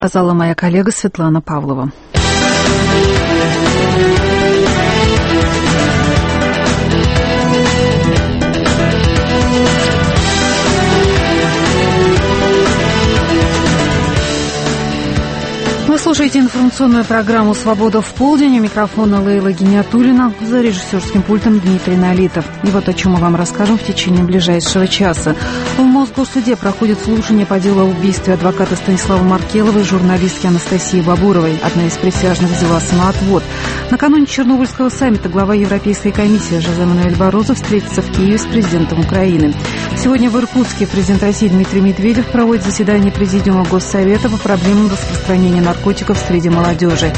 Сказала моя коллега Светлана Павлова. Вы слушаете информационную программу «Свобода в полдень». У микрофона Лейла Гиниатуллина, за режиссерским пультом Дмитрий Налитов. И вот о чем мы вам расскажем в течение ближайшего часа. В Мосгорсуде проходит слушание по делу о убийстве адвоката Станислава Маркелова и журналистки Анастасии Бабуровой. Одна из присяжных взяла самоотвод. Накануне Чернобыльского саммита глава Европейской комиссии Жозе Мануэль Баррозо встретится в Киеве с президентом Украины. Сегодня в Иркутске президент России Дмитрий Медведев проводит заседание Президиума Госсовета по проблемам распространения наркотиков среди молодежи.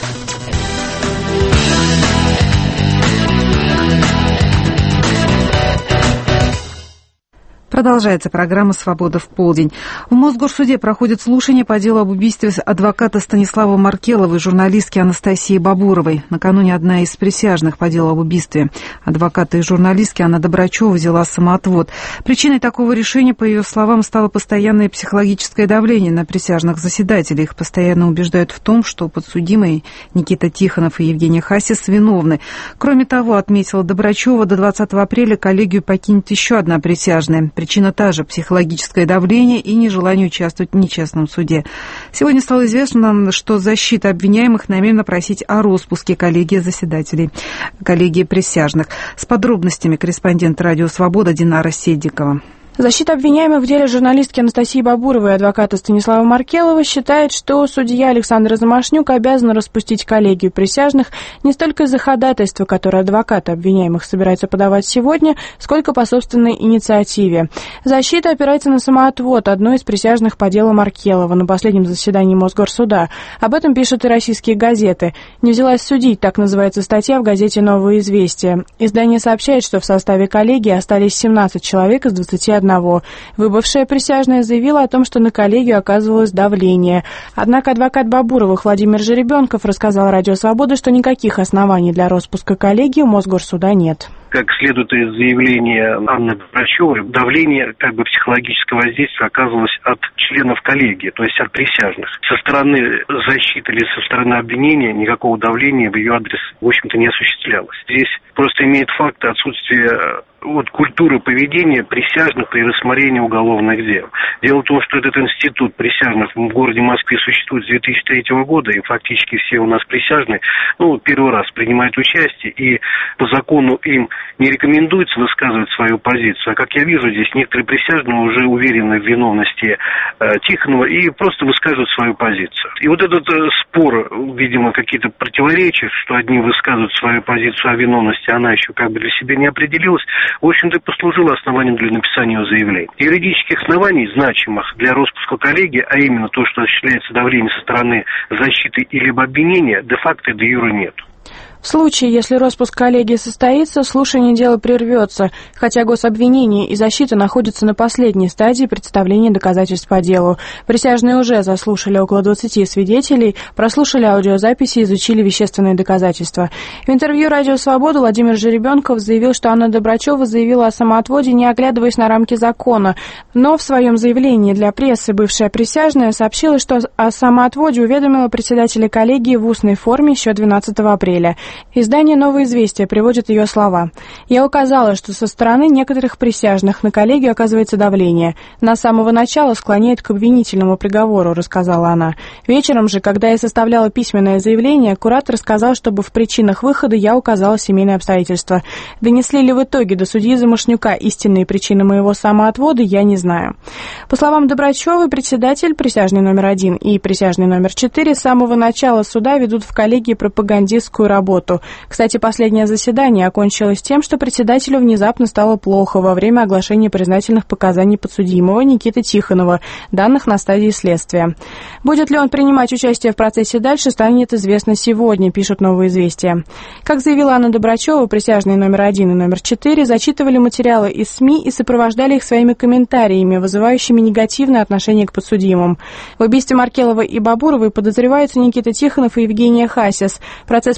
Продолжается программа «Свобода в полдень». В Мосгорсуде проходит слушание по делу об убийстве адвоката Станислава Маркелова и журналистки Анастасии Бабуровой. Накануне одна из присяжных по делу об убийстве адвоката и журналистки Анна Добрачева взяла самоотвод. Причиной такого решения, по ее словам, стало постоянное психологическое давление на присяжных заседателей. Их постоянно убеждают в том, что подсудимые Никита Тихонов и Евгения Хасис виновны. Кроме того, отметила Добрачева, до 20 апреля коллегию покинет еще одна присяжная. Причина та же – психологическое давление и нежелание участвовать в нечестном суде. Сегодня стало известно, что защита обвиняемых намерена просить о распуске коллегии заседателей, коллегии присяжных. С подробностями корреспондент «Радио Свобода» Динара Седикова. Защита обвиняемых в деле журналистки Анастасии Бабуровой и адвоката Станислава Маркелова считает, что судья Александр Замашнюк обязан распустить коллегию присяжных не столько из-за ходатайства, которое адвокаты обвиняемых собираются подавать сегодня, сколько по собственной инициативе. Защита опирается на самоотвод одной из присяжных по делу Маркелова на последнем заседании Мосгорсуда. Об этом пишут и российские газеты. «Не взялась судить» — так называется статья в газете «Новое известие». Издание сообщает, что в составе коллегии остались 17 человек из 21. Выбывшая присяжная заявила о том, что на коллегию оказывалось давление. Однако адвокат Бабуровых Владимир Жеребенков рассказал «Радио Свобода», что никаких оснований для распуска коллегии у Мосгорсуда нет. Как следует из заявления Анны Добрачевой, давление психологического воздействия оказывалось от членов коллегии, то есть от присяжных. Со стороны защиты или со стороны обвинения никакого давления в ее адрес, в общем-то, не осуществлялось. Здесь просто имеет факт отсутствия культуры поведения присяжных при рассмотрении уголовных дел. Дело в том, что этот институт присяжных в городе Москве существует с 2003 года, и фактически все у нас присяжные, первый раз принимают участие, и по закону им не рекомендуется высказывать свою позицию. А как я вижу, здесь некоторые присяжные уже уверены в виновности Тихонова и просто высказывают свою позицию. И вот этот спор, видимо, какие-то противоречия, что одни высказывают свою позицию о виновности, она еще для себя не определилась, в общем-то, послужило основанием для написания его заявления. Юридических оснований, значимых для распуска коллегии, а именно то, что осуществляется давление со стороны защиты или обвинения, де-факто и де-юре нет. В случае, если распуск коллегии состоится, слушание дела прервется, хотя гособвинение и защита находятся на последней стадии представления доказательств по делу. Присяжные уже заслушали около 20 свидетелей, прослушали аудиозаписи и изучили вещественные доказательства. В интервью «Радио Свобода» Владимир Жеребенков заявил, что Анна Добрачева заявила о самоотводе, не оглядываясь на рамки закона. Но в своем заявлении для прессы бывшая присяжная сообщила, что о самоотводе уведомила председателя коллегии в устной форме еще 12 апреля. Издание «Новое известие» приводит ее слова. «Я указала, что со стороны некоторых присяжных на коллегию оказывается давление. Нас с самого начала склоняет к обвинительному приговору», — рассказала она. «Вечером же, когда я составляла письменное заявление, куратор сказал, чтобы в причинах выхода я указала семейные обстоятельства. Донесли ли в итоге до судьи Замашнюка истинные причины моего самоотвода, я не знаю». По словам Добрачевой, председатель, присяжный номер 1 и присяжный номер 4 с самого начала суда ведут в коллегии пропагандистскую работу. Кстати, последнее заседание окончилось тем, что председателю внезапно стало плохо во время оглашения признательных показаний подсудимого Никиты Тихонова, данных на стадии следствия. Будет ли он принимать участие в процессе дальше, станет известно сегодня, пишут «Новое известие». Как заявила Анна Добрачева, присяжные номер 1 и номер 4 зачитывали материалы из СМИ и сопровождали их своими комментариями, вызывающими негативное отношение к подсудимым. В убийстве Маркелова и Бабуровой подозреваются Никита Тихонов и Евгения Хасис. Процесс по делу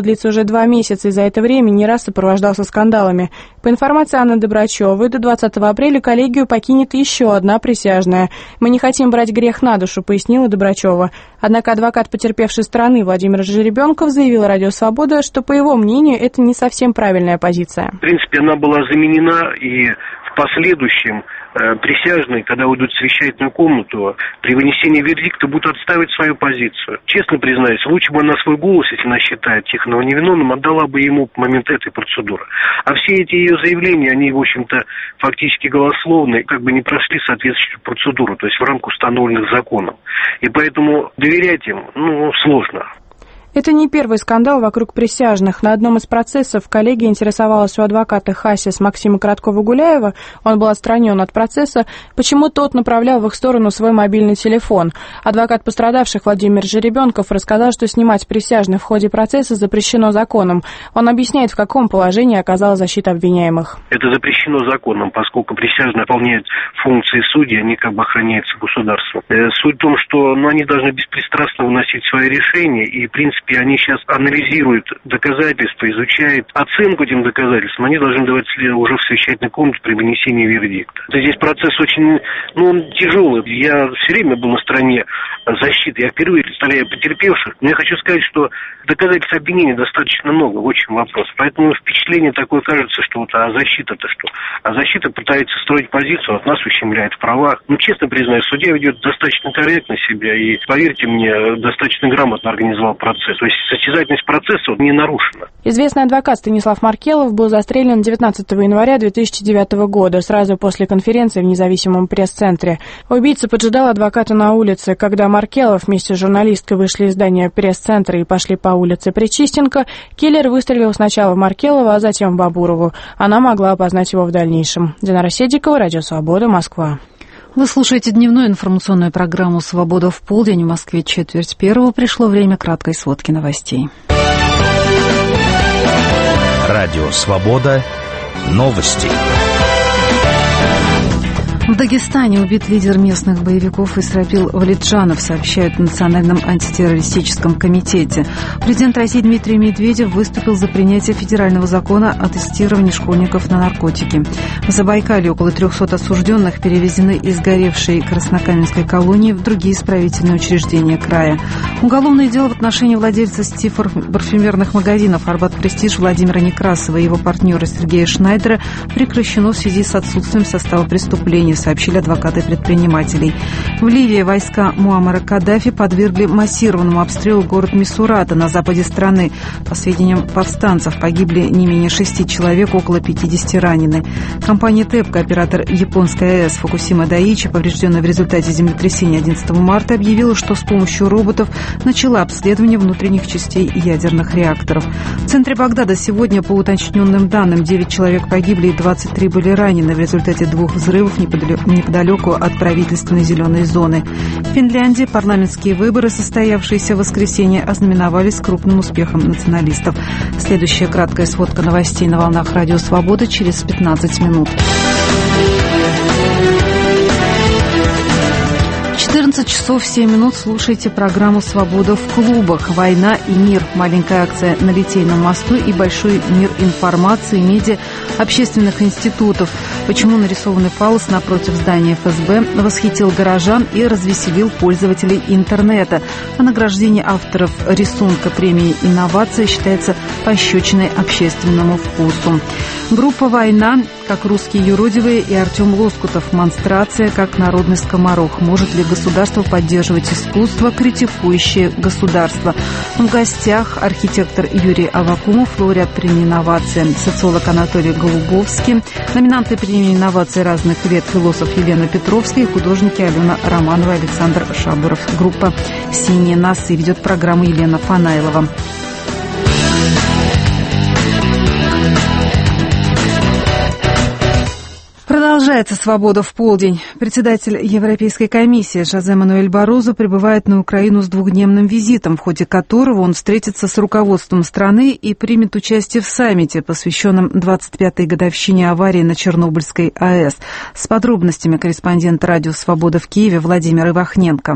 длится уже 2 месяца и за это время не раз сопровождался скандалами. По информации Анны Добрачевой, до 20 апреля коллегию покинет еще одна присяжная. «Мы не хотим брать грех на душу», — пояснила Добрачева. Однако адвокат потерпевшей стороны Владимир Жеребенков заявил Радио Свобода, что, по его мнению, это не совсем правильная позиция. В принципе, она была заменена, и в последующем присяжные, когда уйдут в совещательную комнату, при вынесении вердикта будут отстаивать свою позицию. Честно признаюсь, лучше бы она свой голос, если она считает Тихонова невиновным, отдала бы ему в момент этой процедуры. А все эти ее заявления, они, в общем-то, фактически голословные, как бы не прошли соответствующую процедуру, то есть в рамках установленных законом. И поэтому доверять им, сложно. Это не первый скандал вокруг присяжных. На одном из процессов коллегия интересовалась у адвоката ХАСИС Максима Короткова-Гуляева, он был отстранен от процесса, почему тот направлял в их сторону свой мобильный телефон. Адвокат пострадавших Владимир Жеребенков рассказал, что снимать присяжных в ходе процесса запрещено законом. Он объясняет, в каком положении оказалась защита обвиняемых. Это запрещено законом, поскольку присяжные выполняют функции судей, они как бы охраняются государством. Суть в том, что они должны беспристрастно выносить свои решения, и, в принципе, они сейчас анализируют доказательства, изучают оценку этим доказательствам, они должны давать уже в совещательной комнате при вынесении вердикта. Здесь процесс очень, тяжелый. Я все время был на стороне защиты, я впервые представляю потерпевших, но я хочу сказать, что доказательств обвинения достаточно много, очень вопрос. Поэтому впечатление такое кажется, что а защита-то что? А защита пытается строить позицию, от нас ущемляет в правах. Честно признаюсь, судья ведет достаточно корректно себя и, поверьте мне, достаточно грамотно организовал процесс. То есть состязательность процесса не нарушена. Известный адвокат Станислав Маркелов был застрелен 19 января 2009 года, сразу после конференции в независимом пресс-центре. Убийца поджидал адвоката на улице. Когда Маркелов вместе с журналисткой вышли из здания пресс-центра и пошли по улице Причистенко, киллер выстрелил сначала в Маркелова, а затем в Бабурову. Она могла опознать его в дальнейшем. Динара Седикова, Радио Свобода, Москва. Вы слушаете дневную информационную программу «Свобода в полдень». В Москве 4:45. Пришло время краткой сводки новостей. Радио «Свобода». Новости. В Дагестане убит лидер местных боевиков Исрапил Валиджанов, сообщают в Национальном антитеррористическом комитете. Президент России Дмитрий Медведев выступил за принятие федерального закона о тестировании школьников на наркотики. В Забайкалье около 300 осужденных перевезены из сгоревшей Краснокаменской колонии в другие исправительные учреждения края. Уголовное дело в отношении владельца сети парфюмерных магазинов «Арбат Престиж» Владимира Некрасова и его партнера Сергея Шнайдера прекращено в связи с отсутствием состава преступления, сообщили адвокаты предпринимателей. В Ливии войска Муаммара Каддафи подвергли массированному обстрелу город Мисурата на западе страны. По сведениям повстанцев, погибли не менее 6 человек, около 50 ранены. Компания ТЭПКО, оператор японской АЭС Фукусима Дайичи, поврежденная в результате землетрясения 11 марта, объявила, что с помощью роботов начала обследование внутренних частей ядерных реакторов. В центре Багдада сегодня, по уточненным данным, 9 человек погибли и 23 были ранены в результате 2 взрывов неподалеку от правительственной зеленой зоны. В Финляндии парламентские выборы, состоявшиеся в воскресенье, ознаменовались крупным успехом националистов. Следующая краткая сводка новостей на волнах Радио Свобода через 15 минут. 14 часов 7 минут. Слушайте программу «Свобода в клубах». Война и мир. Маленькая акция на Литейном мосту и большой мир информации, медиа, общественных институтов. Почему нарисованный фаллос напротив здания ФСБ восхитил горожан и развеселил пользователей интернета. А награждение авторов рисунка премии «Инновация» считается пощечиной общественному вкусу. Группа «Война», как русские юродивые, и Артем Лоскутов. Монстрация, как народный скоморох. Может ли государство поддерживать искусство, критикующее государство? В гостях архитектор Юрий Аввакумов, лауреат премии «Инновация», социолог Анатолий Голубовский, номинанты премии «Инновации» разных лет, философ Елена Петровская и художники Алена Романова и Александр Шабуров. Группа «Синие носы». Ведет программу Елена Фанайлова. Продолжается «Свобода в полдень». Председатель Европейской комиссии Жозе Мануэль Барозо прибывает на Украину с 2-дневным визитом, в ходе которого он встретится с руководством страны и примет участие в саммите, посвященном 25-й годовщине аварии на Чернобыльской АЭС. С подробностями корреспондент радио «Свобода» в Киеве Владимир Ивахненко.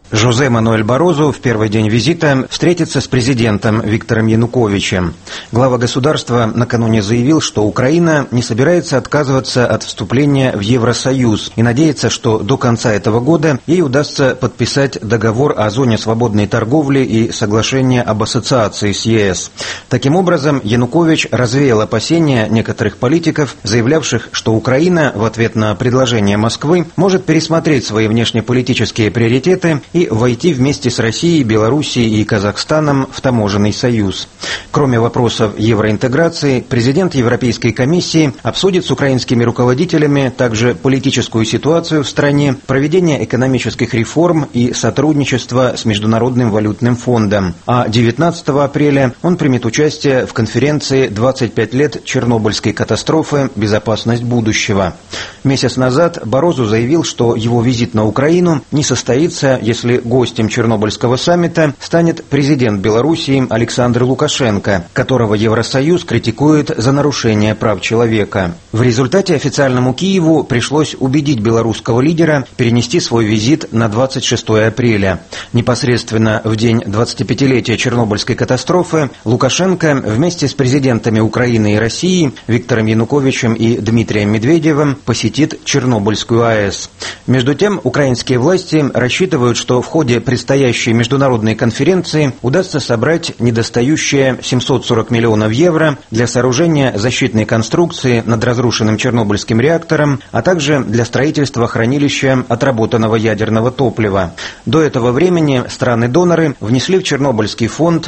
Жозе Мануэль Барозу в первый день визита встретится с президентом Виктором Януковичем. Глава государства накануне заявил, что Украина не собирается отказываться от вступления в Евросоюз и надеется, что до конца этого года ей удастся подписать договор о зоне свободной торговли и соглашение об ассоциации с ЕС. Таким образом, Янукович развеял опасения некоторых политиков, заявлявших, что Украина в ответ на предложение Москвы может пересмотреть свои внешнеполитические приоритеты и войти вместе с Россией, Белоруссией и Казахстаном в таможенный союз. Кроме вопросов евроинтеграции, президент Европейской комиссии обсудит с украинскими руководителями также политическую ситуацию в стране, проведение экономических реформ и сотрудничество с Международным валютным фондом. А 19 апреля он примет участие в конференции «25 лет Чернобыльской катастрофы. Безопасность будущего». Месяц назад Барозу заявил, что его визит на Украину не состоится, если гостем Чернобыльского саммита станет президент Белоруссии Александр Лукашенко, которого Евросоюз критикует за нарушение прав человека. В результате официальному Киеву пришлось убедить белорусского лидера перенести свой визит на 26 апреля. Непосредственно в день 25-летия Чернобыльской катастрофы Лукашенко вместе с президентами Украины и России Виктором Януковичем и Дмитрием Медведевым посетит Чернобыльскую АЭС. Между тем, украинские власти рассчитывают, что в ходе предстоящей международной конференции удастся собрать недостающие 740 миллионов евро для сооружения защитной конструкции над разрушенным Чернобыльским реактором, а также для строительства хранилища отработанного ядерного топлива. До этого времени страны-доноры внесли в Чернобыльский фонд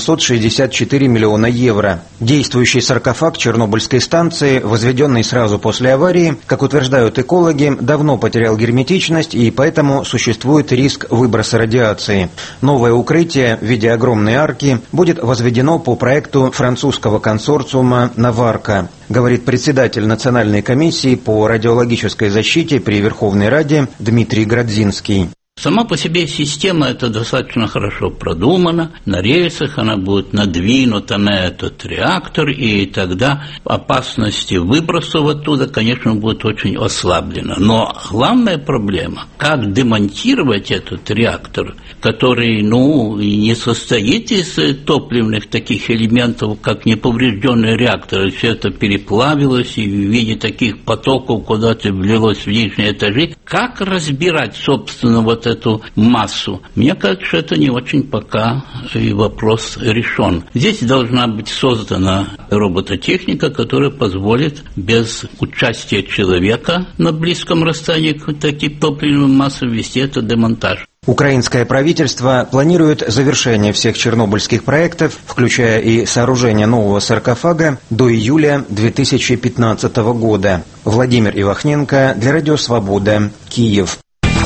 864 миллиона евро. Действующий саркофаг Чернобыльской станции, возведенный сразу после аварии, как утверждают экологи, давно потерял герметичность и поэтому существует риск выброса радиации. Новое укрытие в виде огромной арки будет возведено по проекту французского консорциума «Наварка», говорит председатель Национальной комиссии по радиологической защите при Верховной Раде Дмитрий Градзинский. Сама по себе система это достаточно хорошо продумана, на рельсах она будет надвинута на этот реактор, и тогда опасность выбросов оттуда, конечно, будет очень ослаблена. Но главная проблема, как демонтировать этот реактор, который, не состоит из топливных таких элементов, как неповрежденный реактор, все это переплавилось и в виде таких потоков куда-то влилось в нижние этажи. Как разбирать, собственно, эту массу? Мне кажется, что это не очень пока и вопрос решен. Здесь должна быть создана робототехника, которая позволит без участия человека на близком расстоянии к таким топливным массам вести этот демонтаж. Украинское правительство планирует завершение всех чернобыльских проектов, включая и сооружение нового саркофага, до июля 2015 года. Владимир Ивахненко для Радио Свобода, Киев.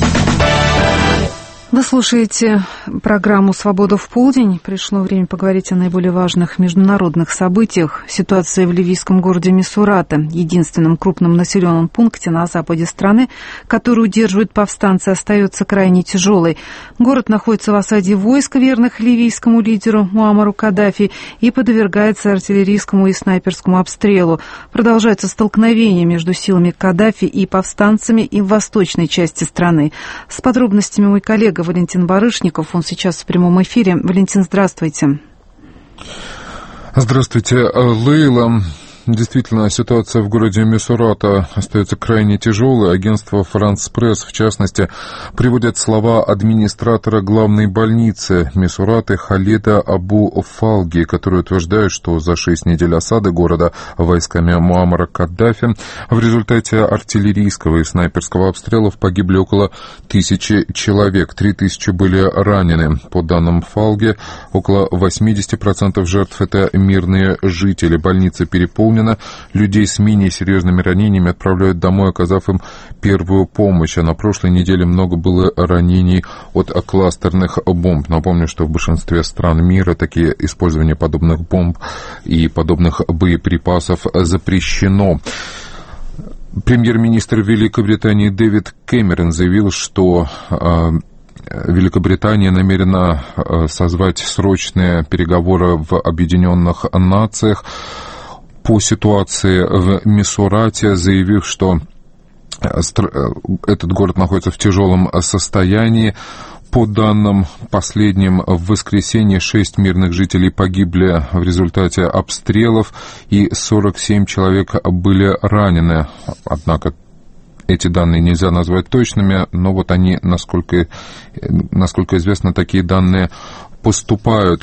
Вы слушаете программу «Свобода в полдень». Пришло время поговорить о наиболее важных международных событиях. Ситуация в ливийском городе Мисурата, единственном крупном населенном пункте на западе страны, который удерживают повстанцы, остается крайне тяжелой. Город находится в осаде войск, верных ливийскому лидеру Муаммару Каддафи, и подвергается артиллерийскому и снайперскому обстрелу. Продолжаются столкновения между силами Каддафи и повстанцами и в восточной части страны. С подробностями мой коллега Валентин Барышников, он сейчас в прямом эфире. Валентин, здравствуйте. Здравствуйте, Лейла. Действительно, ситуация в городе Мисурата остается крайне тяжелой. Агентство «Франс Пресс», в частности, приводит слова администратора главной больницы Мисураты Халеда Абу Фалги, который утверждает, что за 6 недель осады города войсками Муаммара Каддафи в результате артиллерийского и снайперского обстрелов погибли около 1000 человек, 3000 были ранены. По данным Фалги, около 80% жертв — это мирные жители. Больница переполнена. Людей с менее серьезными ранениями отправляют домой, оказав им первую помощь. А на прошлой неделе много было ранений от кластерных бомб. Напомню, что в большинстве стран мира такие использование подобных бомб и подобных боеприпасов запрещено. Премьер-министр Великобритании Дэвид Кэмерон заявил, что Великобритания намерена созвать срочные переговоры в Объединенных Нациях по ситуации в Мисурате, заявив, что этот город находится в тяжелом состоянии. По данным последним, в воскресенье 6 мирных жителей погибли в результате обстрелов и 47 человек были ранены. Однако эти данные нельзя назвать точными, но вот они, насколько известно, такие данные поступают.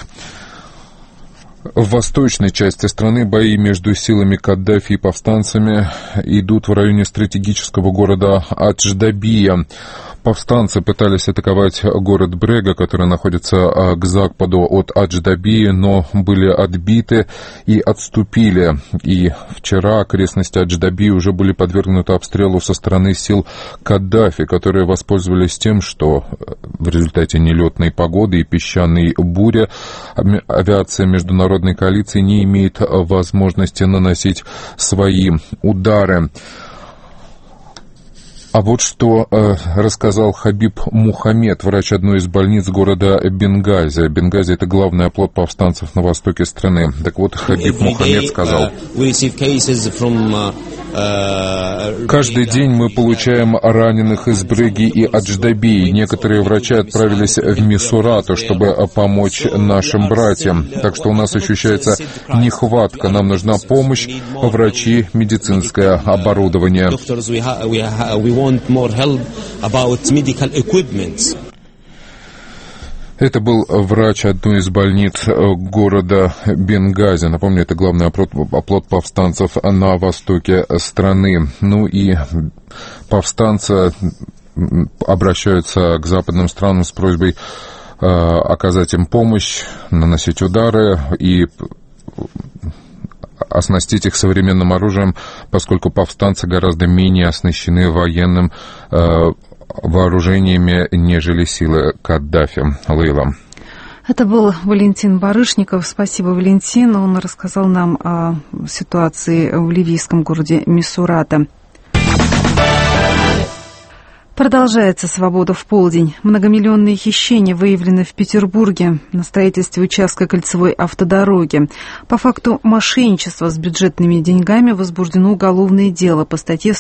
В восточной части страны бои между силами Каддафи и повстанцами идут в районе стратегического города Адждабия. Повстанцы пытались атаковать город Брега, который находится к западу от Адждабии, но были отбиты и отступили. И вчера окрестности Адждабии уже были подвергнуты обстрелу со стороны сил Каддафи, которые воспользовались тем, что в результате нелетной погоды и песчаной бури авиация международной коалиции не имеет возможности наносить свои удары. А вот что рассказал Хабиб Мухаммед, врач одной из больниц города Бенгази. Бенгази – это главный оплот повстанцев на востоке страны. Так вот, Хабиб Мухаммед сказал: «Каждый день мы получаем раненых из Бреги и Адждабии. Некоторые врачи отправились в Мисурату, чтобы помочь нашим братьям. Так что у нас ощущается нехватка. Нам нужна помощь, врачи, медицинское оборудование». Это был врач одной из больниц города Бенгази. Напомню, это главный оплот повстанцев на востоке страны. Ну и повстанцы обращаются к западным странам с просьбой оказать им помощь, наносить удары и оснастить их современным оружием, поскольку повстанцы гораздо менее оснащены военным вооружениями, нежели силы Каддафи. Лейла. Это был Валентин Барышников. Спасибо, Валентин. Он рассказал нам о ситуации в ливийском городе Мисурата. Продолжается «Свобода в полдень». Многомиллионные хищения выявлены в Петербурге на строительстве участка кольцевой автодороги. По факту мошенничества с бюджетными деньгами возбуждено уголовное дело по статье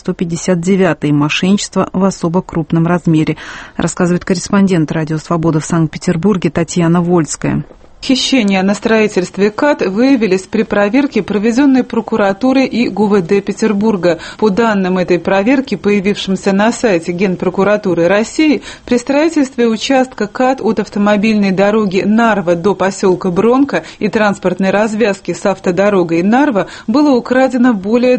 159 «Мошенничество в особо крупном размере», рассказывает корреспондент радио «Свобода» в Санкт-Петербурге Татьяна Вольская. Хищения на строительстве КАТ выявились при проверке, проведенной прокуратурой и ГУВД Петербурга. По данным этой проверки, появившимся на сайте Генпрокуратуры России, при строительстве участка КАТ от автомобильной дороги Нарва до поселка Бронко и транспортной развязки с автодорогой Нарва было украдено более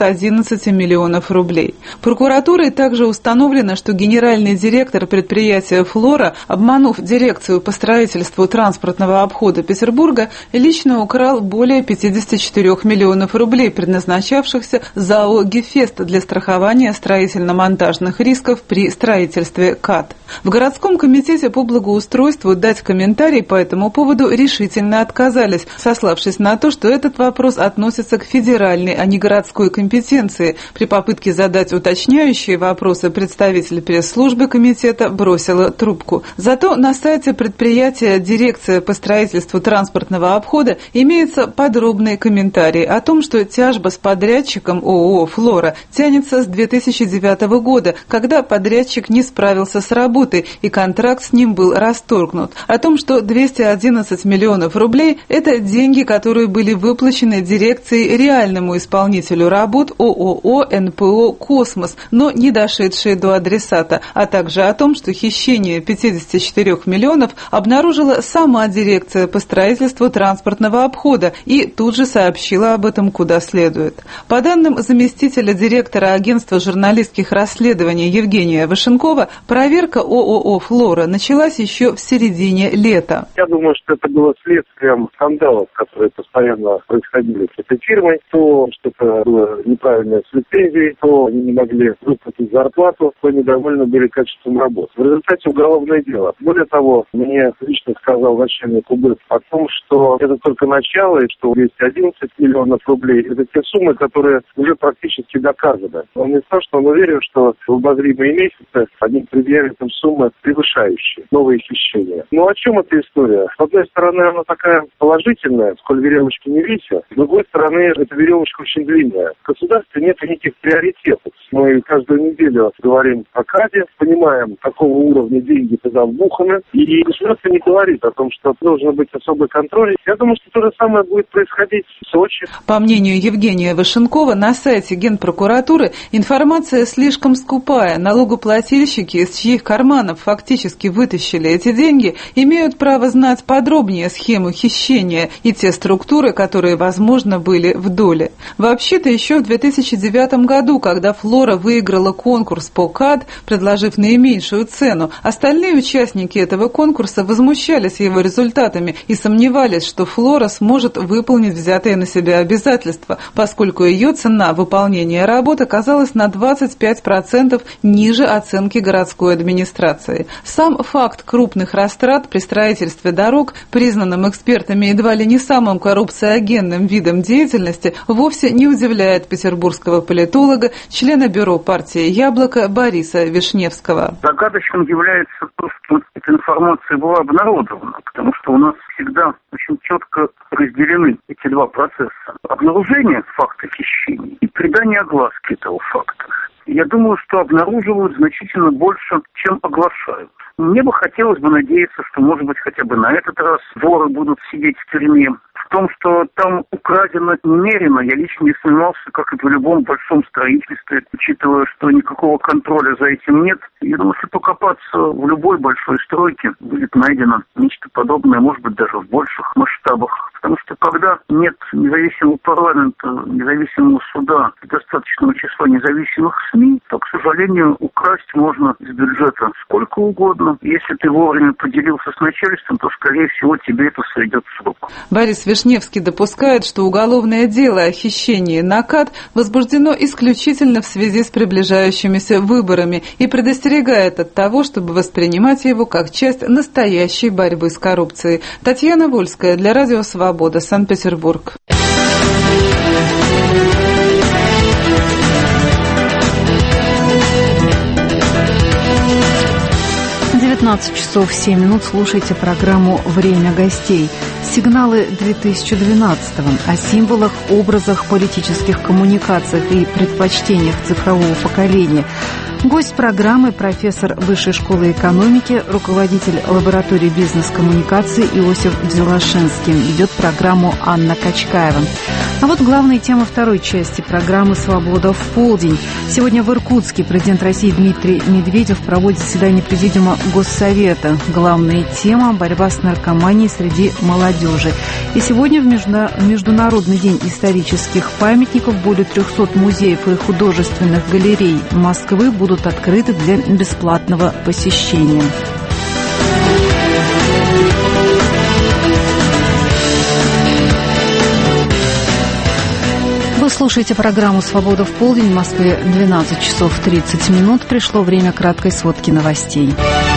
211 миллионов рублей. Прокуратурой также установлено, что генеральный директор предприятия «Флора», обманув дирекцию по строительству транспортного обхода Петербурга, лично украл более 54 миллионов рублей, предназначавшихся ЗАО «Гефест» для страхования строительно-монтажных рисков при строительстве КАТ. В городском комитете по благоустройству дать комментарий по этому поводу решительно отказались, сославшись на то, что этот вопрос относится к федеральной, а не городской компетенции. При попытке задать уточняющие вопросы представитель пресс-службы комитета бросила трубку. Зато на сайте предприятия дирекция по строительству транспортного обхода имеется подробный комментарий о том, что тяжба с подрядчиком ООО «Флора» тянется с 2009 года, когда подрядчик не справился с работой и контракт с ним был расторгнут. О том, что 211 миллионов рублей – это деньги, которые были выплачены дирекцией реальному исполнителю работ ООО «НПО Космос», но не дошедшие до адресата, а также о том, что хищение 54 миллионов обнаружила сама дирекция по строительству транспортного обхода и тут же сообщила об этом куда следует. По данным заместителя директора агентства журналистских расследований Евгения Вашенкова, проверка ООО «Флора» началась еще в середине лета. Я думаю, что это было следствием скандалов, которые постоянно происходили с этой фирмой. То что-то было неправильное с лицензией, то они не могли выплатить зарплату, то недовольны были качеством работы. В результате уголовное дело. Более того, мне лично сказал начальник УБЭП о том, что это только начало, и что 211 миллионов рублей – это те суммы, которые уже практически доказаны. Он не сказал, что он уверен, что в обозримые месяцы они предъявят им суммы, превышающие новые хищения. Ну о чем эта история? С одной стороны, она такая положительная, сколь веревочки не висят. С другой стороны, эта веревочка очень длинная. В государстве нет никаких приоритетов. Мы каждую неделю говорим о КАДе, понимаем, какого уровня деньги туда вбуханы, и государство не говорит о том, что должен быть особый контроль. Я думаю, что то же самое будет происходить в Сочи. По мнению Евгения Вашенкова, на сайте Генпрокуратуры информация слишком скупая. Налогоплательщики, из чьих карманов фактически вытащили эти деньги, имеют право знать подробнее схему хищения и те структуры, которые, возможно, были в доле. Вообще-то еще в 2009 году, когда «Флора» выиграла конкурс по КАД, предложив наименьшую цену, остальные участники этого конкурса возмущались его результатами и сомневались, что «Флора» сможет выполнить взятые на себя обязательства, поскольку ее цена выполнения работ оказалась на 25% ниже оценки городской администрации. Сам факт крупных растрат при строительстве дорог, признанным экспертами едва ли не самым коррупциогенным видом деятельности, вовсе не удивляет петербургского политолога, члена бюро партии «Яблоко» Бориса Вишневского. Загадочным является то, что эта информация была обнародована, потому что у нас всегда очень четко разделены эти два процесса. Обнаружение факта хищения и придание огласки этого факта. Я думаю, что обнаруживают значительно больше, чем оглашают. Мне бы хотелось бы надеяться, что, может быть, хотя бы на этот раз воры будут сидеть в тюрьме. В том, что там украдено немерено, я лично не сомневался, как и при любом большом строительстве, учитывая, что никакого контроля за этим нет. Я думаю, что покопаться в любой большой стройке будет найдено нечто подобное, может быть, даже в больших масштабах. Потому что когда нет независимого парламента, независимого суда, достаточного числа независимых СМИ, то, к сожалению, украсть можно из бюджета сколько угодно. Если ты вовремя поделился с начальством, то, скорее всего, тебе это сойдет с рук. Борис Вишневский допускает, что уголовное дело о хищении на КАД возбуждено исключительно в связи с приближающимися выборами и предостерегает от того, чтобы воспринимать его как часть настоящей борьбы с коррупцией. Татьяна Вольская для Радио Свобода, Санкт-Петербург. 19 часов 7 минут. Слушайте программу «Время гостей». Сигналы 2012-го о символах, образах, политических коммуникациях и предпочтениях цифрового поколения. Гость программы – профессор Высшей школы экономики, руководитель лаборатории бизнес-коммуникации Иосиф Дзелашинский. Ведет программу Анна Качкаева. А вот главная тема второй части программы «Свобода в полдень». Сегодня в Иркутске президент России Дмитрий Медведев проводит заседание Президиума Госсовета. Главная тема – борьба с наркоманией среди молодежи. И сегодня в Международный день исторических памятников более 300 музеев и художественных галерей Москвы будут открыты для бесплатного посещения. Вы слушаете программу «Свобода в полдень». В Москве 12 часов 30 минут. Пришло время краткой сводки новостей.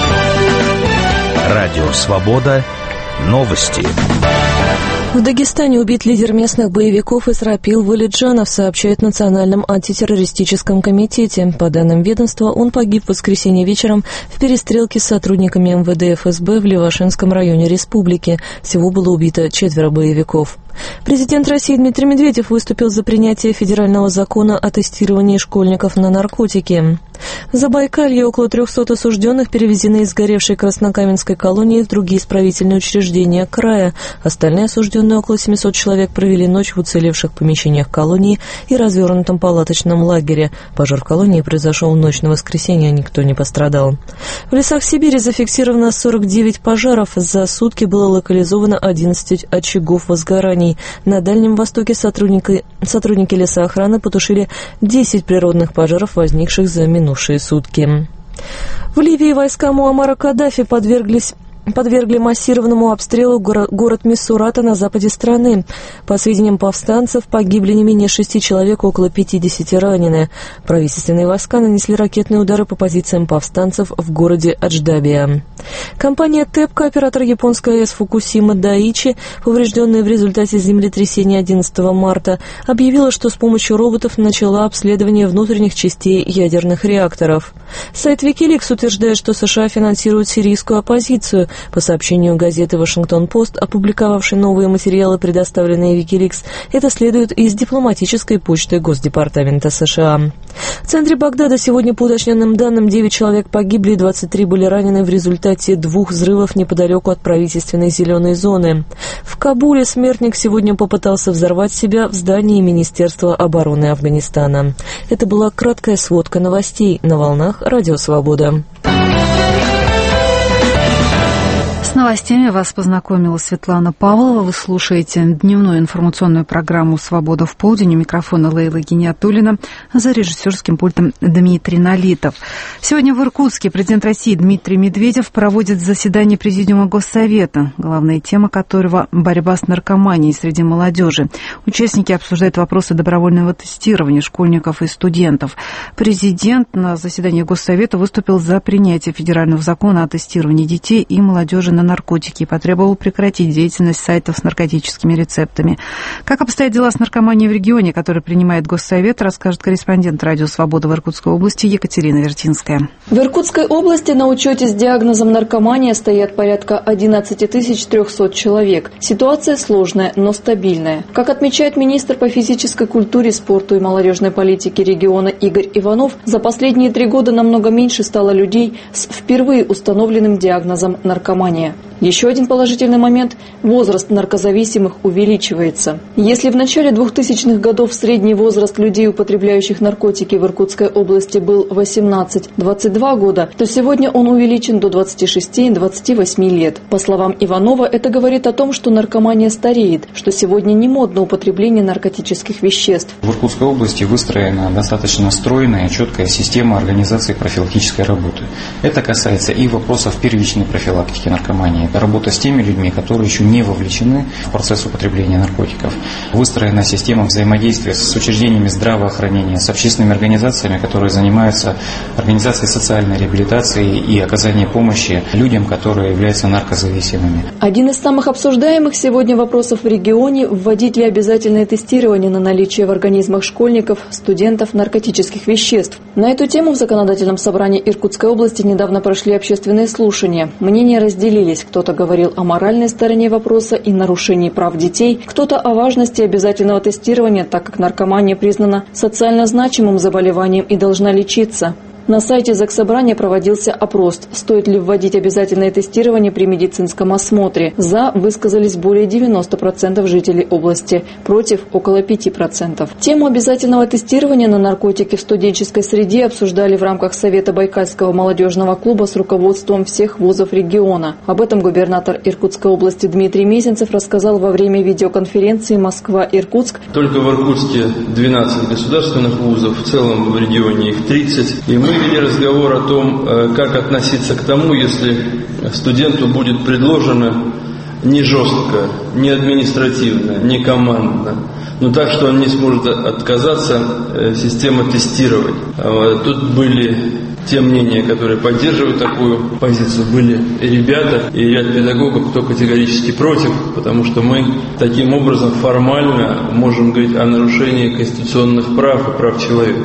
Радио «Свобода». Новости. В Дагестане убит лидер местных боевиков Исрапил Валиджанов, сообщает в Национальном антитеррористическом комитете. По данным ведомства, он погиб в воскресенье вечером в перестрелке с сотрудниками МВД ФСБ в Левашинском районе республики. Всего было убито 4 боевиков. Президент России Дмитрий Медведев выступил за принятие федерального закона о тестировании школьников на наркотики. В Забайкалье около 300 осужденных перевезены из сгоревшей Краснокаменской колонии в другие исправительные учреждения края. Остальные осужденные, около 700 человек, провели ночь в уцелевших помещениях колонии и развернутом палаточном лагере. Пожар в колонии произошел в ночь на воскресенье, никто не пострадал. В лесах Сибири зафиксировано 49 пожаров. За сутки было локализовано 11 очагов возгораний. На Дальнем Востоке сотрудники лесоохраны потушили 10 природных пожаров, возникших за минувшие сутки. В Ливии войска Муаммара Каддафи подверглись подвергли массированному обстрелу город Миссурата на западе страны. По сведениям повстанцев, погибли не менее 6 человек, около 50 ранены. Правительственные войска нанесли ракетные удары по позициям повстанцев в городе Адждабия. Компания ТЭПКО, оператор японской АЭС Фукусима Дайичи, поврежденная в результате землетрясения 11 марта, объявила, что с помощью роботов начала обследование внутренних частей ядерных реакторов. Сайт Wikileaks утверждает, что США финансируют сирийскую оппозицию. По сообщению газеты «Вашингтон-Пост», опубликовавшей новые материалы, предоставленные Wikileaks, это следует из дипломатической почты Госдепартамента США. В центре Багдада сегодня, по уточненным данным, 9 человек погибли и 23 были ранены в результате 2 взрывов неподалеку от правительственной зеленой зоны. В Кабуле смертник сегодня попытался взорвать себя в здании Министерства обороны Афганистана. Это была краткая сводка новостей на волнах Радио Свобода. С новостями вас познакомила Светлана Павлова. Вы слушаете дневную информационную программу «Свобода в полдень». У микрофона Лейла Гиниатуллина, за режиссерским пультом Дмитрий Налитов. Сегодня в Иркутске президент России Дмитрий Медведев проводит заседание Президиума Госсовета, главная тема которого – борьба с наркоманией среди молодежи. Участники обсуждают вопросы добровольного тестирования школьников и студентов. Президент на заседании Госсовета выступил за принятие федерального закона о тестировании детей и молодежи на наркотики и потребовал прекратить деятельность сайтов с наркотическими рецептами. Как обстоят дела с наркоманией в регионе, который принимает Госсовет, расскажет корреспондент Радио Свобода в Иркутской области Екатерина Вертинская. В Иркутской области на учете с диагнозом наркомания стоят порядка 11 300 человек. Ситуация сложная, но стабильная. Как отмечает министр по физической культуре, спорту и молодежной политике региона Игорь Иванов, за последние 3 года намного меньше стало людей с впервые установленным диагнозом наркомания. Еще один положительный момент – возраст наркозависимых увеличивается. Если в начале 2000-х годов средний возраст людей, употребляющих наркотики в Иркутской области, был 18-22 года, то сегодня он увеличен до 26-28 лет. По словам Иванова, это говорит о том, что наркомания стареет, что сегодня не модно употребление наркотических веществ. В Иркутской области выстроена достаточно стройная и четкая система организации профилактической работы. Это касается и вопросов первичной профилактики наркомании. Это работа с теми людьми, которые еще не вовлечены в процесс употребления наркотиков. Выстроена система взаимодействия с учреждениями здравоохранения, с общественными организациями, которые занимаются организацией социальной реабилитации и оказанием помощи людям, которые являются наркозависимыми. Один из самых обсуждаемых сегодня вопросов в регионе – вводить ли обязательное тестирование на наличие в организмах школьников, студентов наркотических веществ. На эту тему в Законодательном собрании Иркутской области недавно прошли общественные слушания. Мнения разделились. Кто-то говорил о моральной стороне вопроса и нарушении прав детей, кто-то о важности обязательного тестирования, так как наркомания признана социально значимым заболеванием и должна лечиться. На сайте Заксобрания проводился опрос, стоит ли вводить обязательное тестирование при медицинском осмотре. За высказались более 90% жителей области, против около 5%. Тему обязательного тестирования на наркотики в студенческой среде обсуждали в рамках Совета Байкальского молодежного клуба с руководством всех вузов региона. Об этом губернатор Иркутской области Дмитрий Мезенцев рассказал во время видеоконференции «Москва-Иркутск». Только в Иркутске 12 государственных вузов, в целом в регионе их 30, и мы вели разговор о том, как относиться к тому, если студенту будет предложено не жестко, не административно, не командно, но так, что он не сможет отказаться, система тестирования. Тут были те мнения, которые поддерживают такую позицию, были ребята и ряд педагогов, кто категорически против, потому что мы таким образом формально можем говорить о нарушении конституционных прав и прав человека.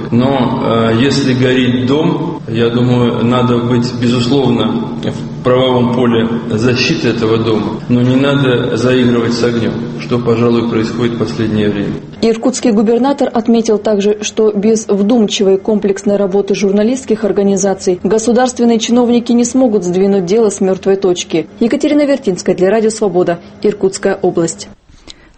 Но если горит дом, я думаю, надо быть, безусловно, в правовом поле защиты этого дома, но не надо заигрывать с огнем, что, пожалуй, происходит в последнее время. Иркутский губернатор отметил также, что без вдумчивой комплексной работы журналистских организаций государственные чиновники не смогут сдвинуть дело с мертвой точки. Екатерина Вертинская для Радио Свобода, Иркутская область.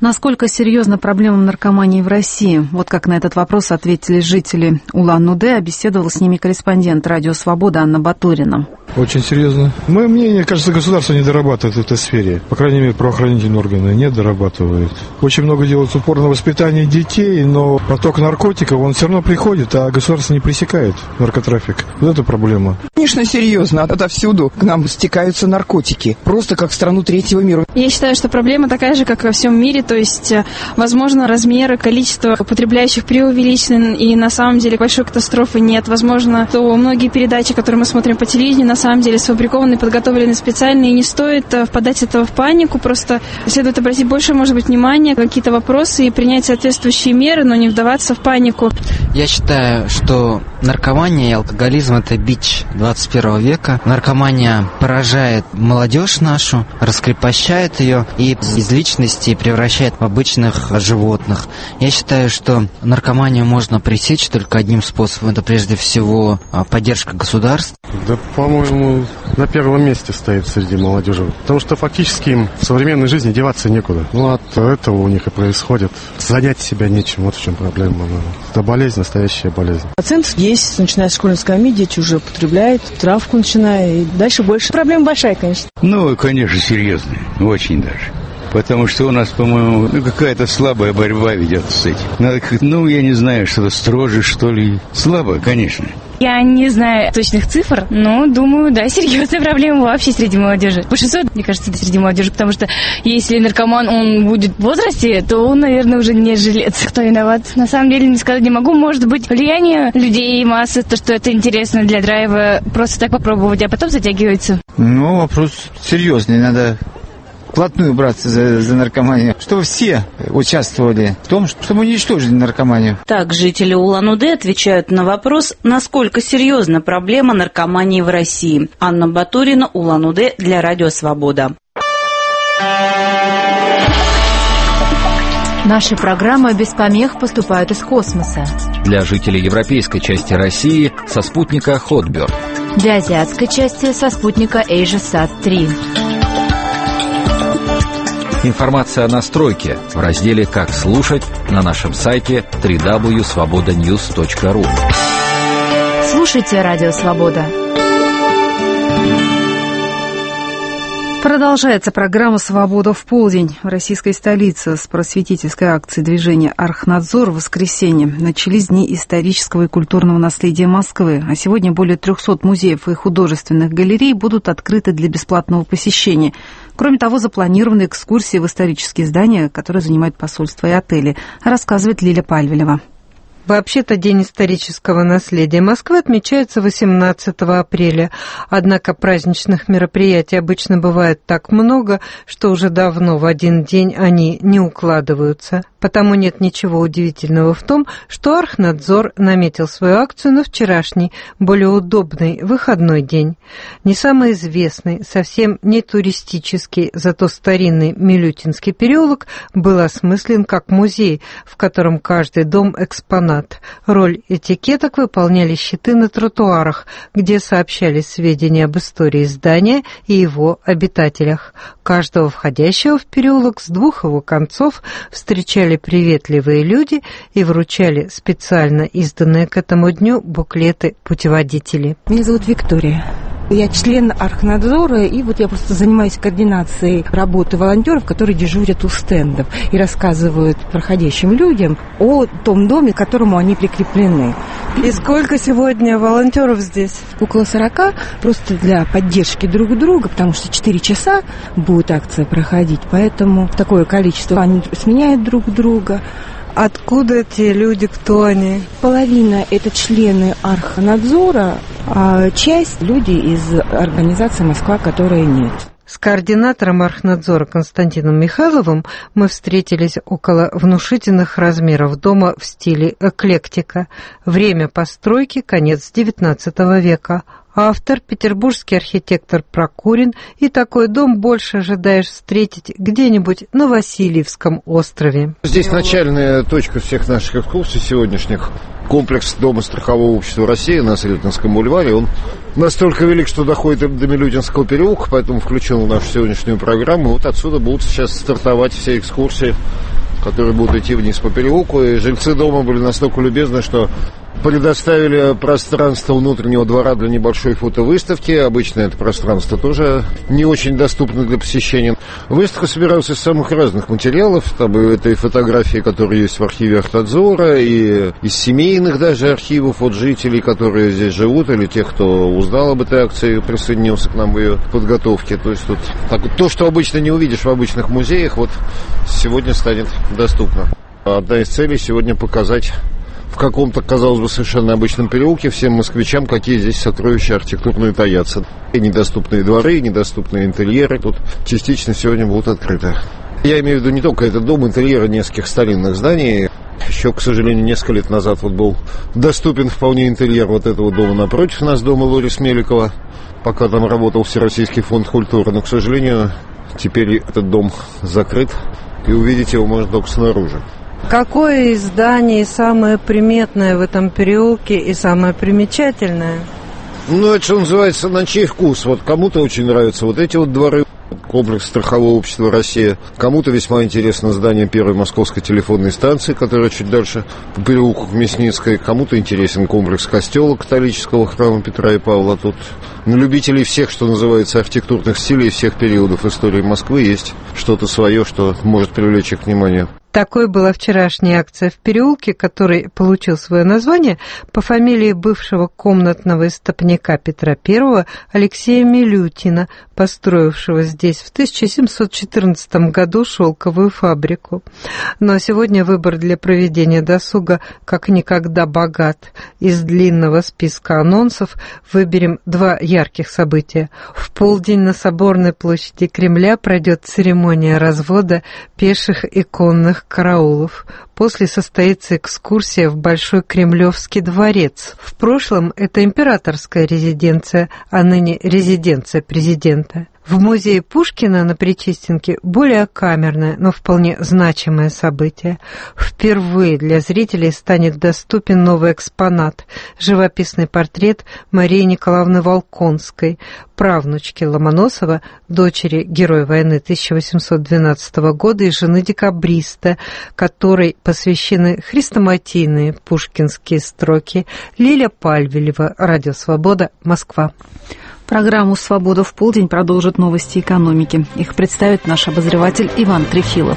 Насколько серьезна проблема наркомании в России? Вот как на этот вопрос ответили жители Улан-Удэ. Беседовала с ними корреспондент «Радио Свобода» Анна Батурина. Очень серьезно. Мое мнение, кажется, государство не дорабатывает в этой сфере. По крайней мере, правоохранительные органы не дорабатывают. Очень много делают упор на воспитание детей, но поток наркотиков, он все равно приходит, а государство не пресекает наркотрафик. Вот это проблема. Конечно, серьезно. Отовсюду к нам стекаются наркотики. Просто как в страну третьего мира. Я считаю, что проблема такая же, как во всем мире. То есть, возможно, размеры, количество употребляющих преувеличены, и на самом деле большой катастрофы нет. Возможно, то многие передачи, которые мы смотрим по телевидению, на самом деле сфабрикованы, подготовлены специально, и не стоит впадать этого в панику. Просто следует обратить больше, может быть, внимания на какие-то вопросы и принять соответствующие меры, но не вдаваться в панику. Я считаю, что наркомания и алкоголизм – это бич 21 века. Наркомания поражает молодежь нашу, раскрепощает ее и из личности превращает в обычных животных. Я считаю, что наркоманию можно пресечь только одним способом. Это прежде всего поддержка государства. Да, по-моему, на первом месте стоит среди молодежи. Потому что фактически им в современной жизни деваться некуда. Ну, от этого у них и происходит. Занять себя нечем. Вот в чем проблема. Это болезнь, настоящая болезнь. Процент есть, начиная с школьной скамьи, дети уже употребляют, травку начиная, и дальше больше. Проблема большая, конечно. Ну, конечно, серьезная. Очень даже. Потому что у нас, по-моему, какая-то слабая борьба ведется с этим. Надо, я не знаю, что-то строже, что ли. Слабо, конечно. Я не знаю точных цифр, но думаю, да, серьезная проблема вообще среди молодежи. Большинство, мне кажется, это среди молодежи, потому что если наркоман, он будет в возрасте, то он, наверное, уже не жилец. Кто виноват? На самом деле, не сказать не могу. Может быть, влияние людей и массы, то, что это интересно для драйва, просто так попробовать, а потом затягивается. Ну, вопрос серьезный, надо вплотную браться за наркоманию, чтобы все участвовали в том, чтобы уничтожить наркоманию. Так, жители Улан-Удэ отвечают на вопрос, насколько серьезна проблема наркомании в России. Анна Батурина, Улан-Удэ, для Радио Свобода. Наши программы без помех поступают из космоса. Для жителей европейской части России со спутника Хотберг. Для азиатской части со спутника AsiaSat-3. Информация о настройке в разделе «Как слушать» на нашем сайте www.svobodanews.ru. Слушайте Радио Свобода. Продолжается программа «Свобода в полдень». В российской столице с просветительской акцией движения «Архнадзор» в воскресенье начались Дни исторического и культурного наследия Москвы. А сегодня более 300 музеев и художественных галерей будут открыты для бесплатного посещения. Кроме того, запланированы экскурсии в исторические здания, которые занимают посольства и отели, рассказывает Лиля Пальвелева. Вообще-то День исторического наследия Москвы отмечается 18 апреля. Однако праздничных мероприятий обычно бывает так много, что уже давно в один день они не укладываются. Потому нет ничего удивительного в том, что Архнадзор наметил свою акцию на вчерашний, более удобный выходной день. Не самый известный, совсем не туристический, зато старинный Милютинский переулок был осмыслен как музей, в котором каждый дом экспонат. Роль этикеток выполняли щиты на тротуарах, где сообщались сведения об истории здания и его обитателях. Каждого входящего в переулок с двух его концов встречали приветливые люди и вручали специально изданные к этому дню буклеты-путеводители. Меня зовут Виктория. Я член Архнадзора, и вот я просто занимаюсь координацией работы волонтеров, которые дежурят у стендов и рассказывают проходящим людям о том доме, к которому они прикреплены. И сколько сегодня волонтеров здесь? Около 40, просто для поддержки друг друга, потому что 4 часа будет акция проходить, поэтому такое количество, они сменяют друг друга. Откуда те люди, кто они? Половина – это члены Архнадзора, а часть – люди из организации «Москва, которой нет». С координатором Архнадзора Константином Михайловым мы встретились около внушительных размеров дома в стиле эклектика. Время постройки – конец XIX века. Автор – петербургский архитектор Прокурин, и такой дом больше ожидаешь встретить где-нибудь на Васильевском острове. Здесь начальная точка всех наших экскурсий сегодняшних. Комплекс Дома страхового общества России на Сретенском бульваре. Он настолько велик, что доходит до Милютинского переулка, поэтому включен в нашу сегодняшнюю программу. Вот отсюда будут сейчас стартовать все экскурсии которые будут идти вниз по переулку. И жильцы дома были настолько любезны, что предоставили пространство внутреннего двора для небольшой фотовыставки. Обычно это пространство тоже не очень доступно для посещения. Выставка собиралась из самых разных материалов. Там это и фотографии, которые есть в архиве Ахтадзора, и из семейных даже архивов от жителей, которые здесь живут, или тех, кто узнал об этой акции и присоединился к нам в ее подготовке. То есть тут то, что обычно не увидишь в обычных музеях, вот сегодня станет доступно. Одна из целей сегодня показать в каком-то, казалось бы, совершенно обычном переулке всем москвичам, какие здесь сокровища архитектурные таятся. И недоступные дворы, и недоступные интерьеры тут частично сегодня будут открыты. Я имею в виду не только этот дом, интерьеры нескольких старинных зданий. Еще, к сожалению, несколько лет назад вот был доступен вполне интерьер вот этого дома напротив нас, дома Лорис Меликова, пока там работал Всероссийский фонд культуры. Но, к сожалению, теперь этот дом закрыт, и увидеть его можно только снаружи. Какое из зданий самое приметное в этом переулке и самое примечательное? Ну, это что называется на чей вкус. Вот кому-то очень нравятся вот эти вот дворы, комплекс страхового общества «Россия». Кому-то весьма интересно здание первой московской телефонной станции, которая чуть дальше по переулку к Мясницкой. Кому-то интересен комплекс костела католического храма Петра и Павла. Тут на любителей всех, что называется, архитектурных стилей всех периодов истории Москвы есть что-то свое, что может привлечь их к вниманию. Такой была вчерашняя акция в переулке, который получил свое название по фамилии бывшего комнатного истопника Петра I Алексея Милютина, построившего здесь в 1714 году шелковую фабрику. Но сегодня выбор для проведения досуга как никогда богат. Из длинного списка анонсов выберем два ярких события. В полдень на Соборной площади Кремля пройдет церемония развода пеших и конных караулов. После состоится экскурсия в Большой Кремлевский дворец. В прошлом это императорская резиденция, а ныне резиденция президента. В музее Пушкина на Причистенке более камерное, но вполне значимое событие. Впервые для зрителей станет доступен новый экспонат – живописный портрет Марии Николаевны Волконской, правнучки Ломоносова, дочери героя войны 1812 года и жены декабриста, которой посвящены хрестоматийные пушкинские строки. Лиля Пальвелева, Радио Свобода, Москва. Программу «Свобода в полдень» продолжат новости экономики. Их представит наш обозреватель Иван Трефилов.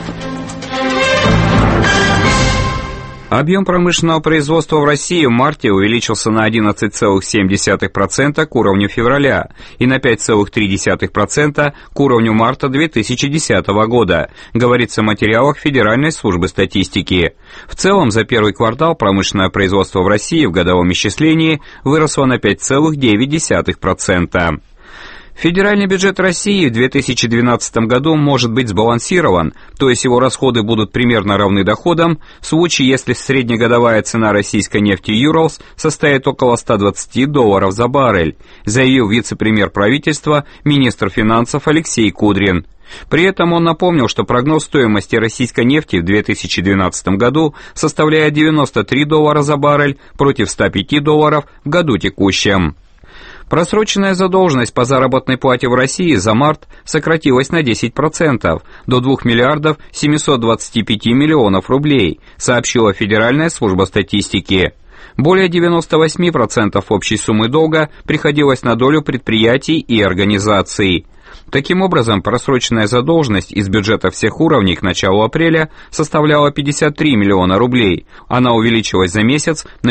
Объем промышленного производства в России в марте увеличился на 11,7% к уровню февраля и на 5,3% к уровню марта 2010 года, говорится в материалах Федеральной службы статистики. В целом, за первый квартал промышленное производство в России в годовом исчислении выросло на 5,9%. Федеральный бюджет России в 2012 году может быть сбалансирован, то есть его расходы будут примерно равны доходам, в случае, если среднегодовая цена российской нефти Urals составит около $120 за баррель, заявил вице-премьер правительства, министр финансов Алексей Кудрин. При этом он напомнил, что прогноз стоимости российской нефти в 2012 году составляет $93 за баррель против $105 в году текущем. Просроченная задолженность по заработной плате в России за март сократилась на 10%, до 2 миллиардов 725 миллионов рублей, сообщила Федеральная служба статистики. Более 98% общей суммы долга приходилось на долю предприятий и организаций. Таким образом, просроченная задолженность из бюджета всех уровней к началу апреля составляла 53 миллиона рублей. Она увеличилась за месяц на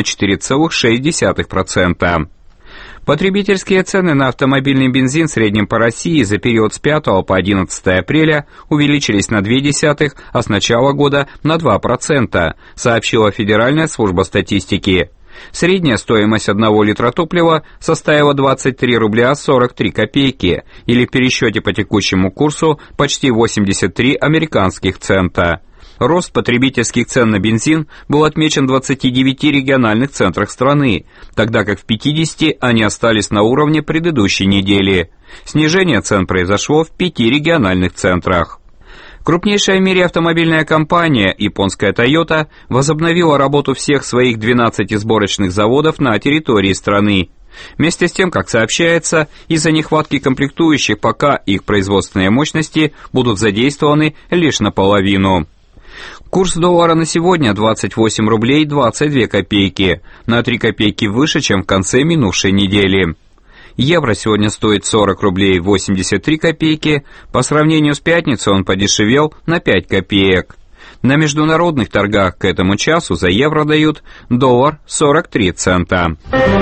4,6%. Потребительские цены на автомобильный бензин в среднем по России за период с 5 по 11 апреля увеличились на 0,2%, а с начала года на 2%, сообщила Федеральная служба статистики. Средняя стоимость 1 литра топлива составила 23 рубля 43 копейки, или в пересчете по текущему курсу почти 83 американских цента. Рост потребительских цен на бензин был отмечен в 29 региональных центрах страны, тогда как в 50 они остались на уровне предыдущей недели. Снижение цен произошло в 5 региональных центрах. Крупнейшая в мире автомобильная компания, японская Toyota, возобновила работу всех своих 12 сборочных заводов на территории страны. Вместе с тем, как сообщается, из-за нехватки комплектующих пока их производственные мощности будут задействованы лишь наполовину. Курс доллара на сегодня 28 рублей 22 копейки, на 3 копейки выше, чем в конце минувшей недели. Евро сегодня стоит 40 рублей 83 копейки, по сравнению с пятницей он подешевел на 5 копеек. На международных торгах к этому часу за евро дают доллар 43 цента.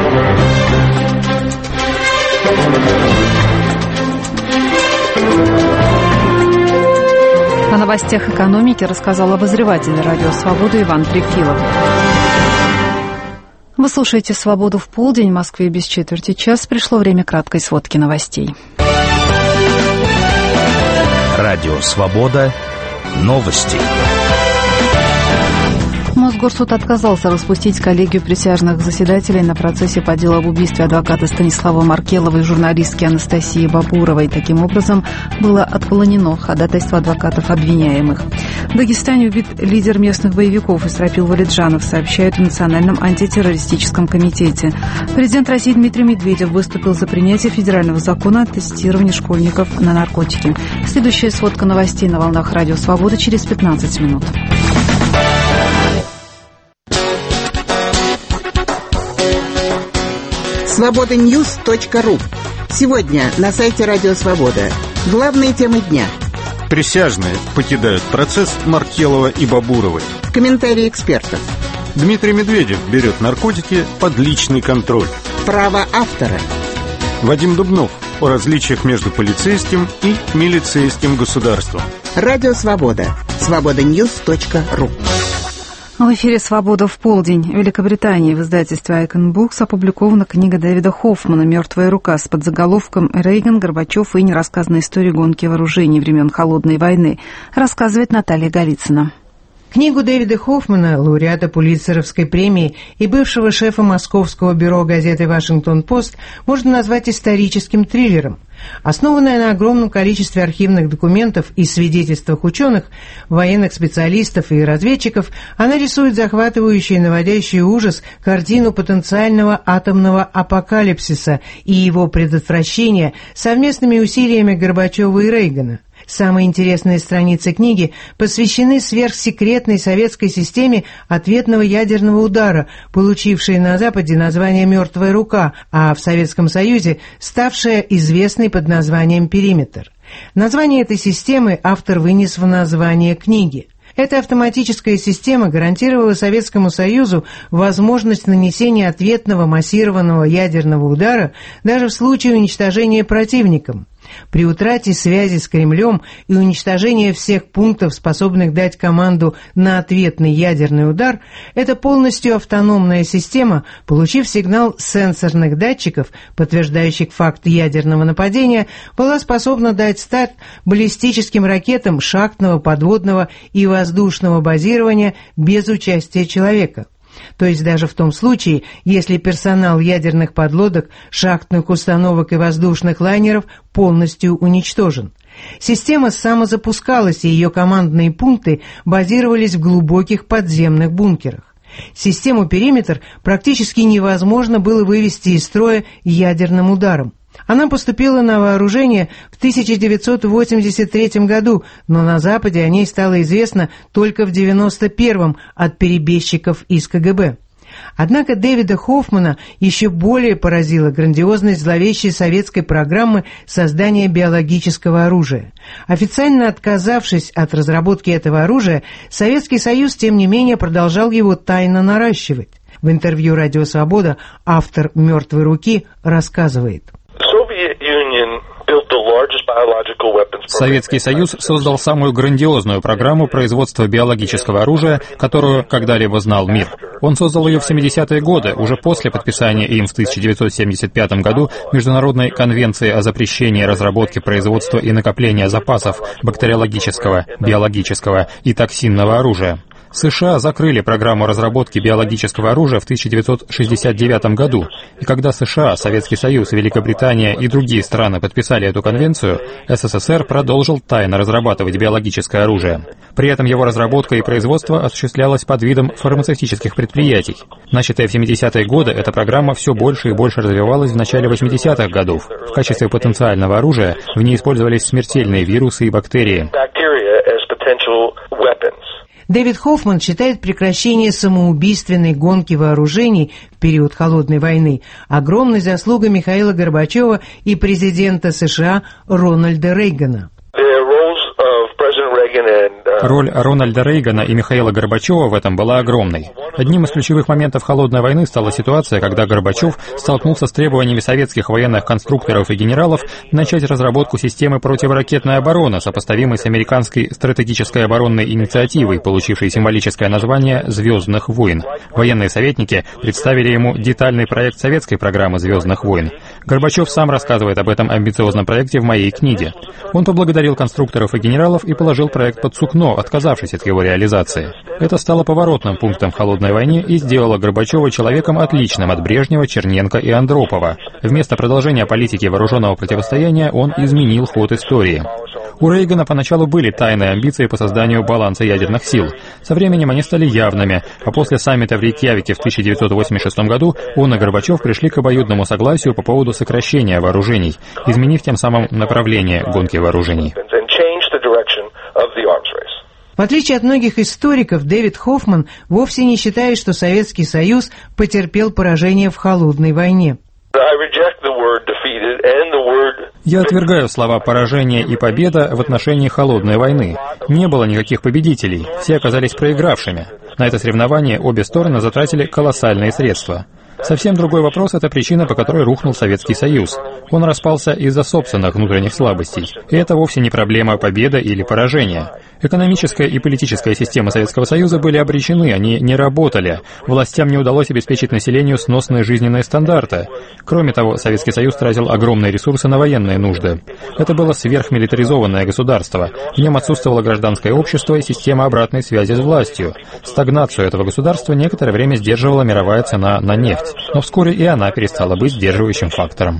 О новостях экономики рассказал обозреватель «Радио Свобода» Иван Трефилов. Вы слушаете «Свободу в полдень». В Москве без четверти час. Пришло время краткой сводки новостей. Радио «Свобода». Новости. Мосгорсуд отказался распустить коллегию присяжных заседателей на процессе по делу об убийстве адвоката Станислава Маркелова и журналистки Анастасии Бабуровой. Таким образом, было отклонено ходатайство адвокатов обвиняемых. В Дагестане убит лидер местных боевиков Исрапил Валиджанов, сообщают в Национальном антитеррористическом комитете. Президент России Дмитрий Медведев выступил за принятие федерального закона о тестировании школьников на наркотики. Следующая сводка новостей на волнах Радио Свобода через 15 минут. Свободаньюз.ру. Сегодня на сайте Радио Свобода. Главные темы дня. Присяжные покидают процесс Маркелова и Бабуровой. Комментарии экспертов. Дмитрий Медведев берет наркотики под личный контроль. Право автора. Вадим Дубнов о различиях между полицейским и милицейским государством. Радио Свобода. Свободаньюз.ру. В эфире «Свобода в полдень». В Великобритании в издательстве Icon Books опубликована книга Дэвида Хоффмана «Мертвая рука» с подзаголовком «Рейган, Горбачев и нерассказанная история гонки вооружений времен Холодной войны», рассказывает Наталья Голицына. Книгу Дэвида Хоффмана, лауреата Пулитцеровской премии и бывшего шефа московского бюро газеты «Вашингтон-Пост», можно назвать историческим триллером. Основанная на огромном количестве архивных документов и свидетельствах ученых, военных специалистов и разведчиков, она рисует захватывающую и наводящий ужас картину потенциального атомного апокалипсиса и его предотвращения совместными усилиями Горбачева и Рейгана. Самые интересные страницы книги посвящены сверхсекретной советской системе ответного ядерного удара, получившей на Западе название «Мертвая рука», а в Советском Союзе ставшая известной под названием «Периметр». Название этой системы автор вынес в название книги. Эта автоматическая система гарантировала Советскому Союзу возможность нанесения ответного массированного ядерного удара даже в случае уничтожения противником. При утрате связи с Кремлем и уничтожении всех пунктов, способных дать команду на ответный ядерный удар, эта полностью автономная система, получив сигнал сенсорных датчиков, подтверждающих факт ядерного нападения, была способна дать старт баллистическим ракетам шахтного, подводного и воздушного базирования без участия человека. То есть даже в том случае, если персонал ядерных подлодок, шахтных установок и воздушных лайнеров полностью уничтожен. Система самозапускалась, и ее командные пункты базировались в глубоких подземных бункерах. Систему «Периметр» практически невозможно было вывести из строя ядерным ударом. Она поступила на вооружение в 1983 году, но на Западе о ней стало известно только в 1991 от перебежчиков из КГБ. Однако Дэвида Хоффмана еще более поразила грандиозность зловещей советской программы создания биологического оружия. Официально отказавшись от разработки этого оружия, Советский Союз, тем не менее, продолжал его тайно наращивать. В интервью «Радио Свобода» автор «Мертвой руки» рассказывает. Советский Союз создал самую грандиозную программу производства биологического оружия, которую когда-либо знал мир. Он создал ее в 70-е годы, уже после подписания им в 1975 году Международной конвенции о запрещении разработки, производства и накопления запасов бактериологического, биологического и токсинного оружия. США закрыли программу разработки биологического оружия в 1969 году, и когда США, Советский Союз, Великобритания и другие страны подписали эту конвенцию, СССР продолжил тайно разрабатывать биологическое оружие. При этом его разработка и производство осуществлялось под видом фармацевтических предприятий. Начатая в 70-е годы, эта программа все больше и больше развивалась в начале 80-х годов. В качестве потенциального оружия в ней использовались смертельные вирусы и бактерии. Дэвид Хоффман считает прекращение самоубийственной гонки вооружений в период Холодной войны огромной заслугой Михаила Горбачева и президента США Рональда Рейгана. Роль Рональда Рейгана и Михаила Горбачева в этом была огромной. Одним из ключевых моментов Холодной войны стала ситуация, когда Горбачев столкнулся с требованиями советских военных конструкторов и генералов начать разработку системы противоракетной обороны, сопоставимой с американской стратегической оборонной инициативой, получившей символическое название «Звездных войн». Военные советники представили ему детальный проект советской программы «Звездных войн». Горбачев сам рассказывает об этом амбициозном проекте в моей книге. Он поблагодарил конструкторов и генералов и положил проект под сукно, отказавшись от его реализации. Это стало поворотным пунктом в Холодной войне и сделало Горбачева человеком отличным от Брежнева, Черненко и Андропова. Вместо продолжения политики вооруженного противостояния он изменил ход истории. У Рейгана поначалу были тайные амбиции по созданию баланса ядерных сил. Со временем они стали явными, а после саммита в Рейкьявике в 1986 году он и Горбачев пришли к обоюдному согласию по поводу сокращения вооружений, изменив тем самым направление гонки вооружений. В отличие от многих историков, Дэвид Хоффман вовсе не считает, что Советский Союз потерпел поражение в Холодной войне. Я отвергаю слова «поражение» и «победа» в отношении Холодной войны. Не было никаких победителей, все оказались проигравшими. На это соревнование обе стороны затратили колоссальные средства. Совсем другой вопрос – это причина, по которой рухнул Советский Союз. Он распался из-за собственных внутренних слабостей. И это вовсе не проблема победы или поражения. Экономическая и политическая система Советского Союза были обречены, они не работали. Властям не удалось обеспечить населению сносные жизненные стандарты. Кроме того, Советский Союз тратил огромные ресурсы на военные нужды. Это было сверхмилитаризованное государство. В нем отсутствовало гражданское общество и система обратной связи с властью. Стагнацию этого государства некоторое время сдерживала мировая цена на нефть. Но вскоре и она перестала быть сдерживающим фактором.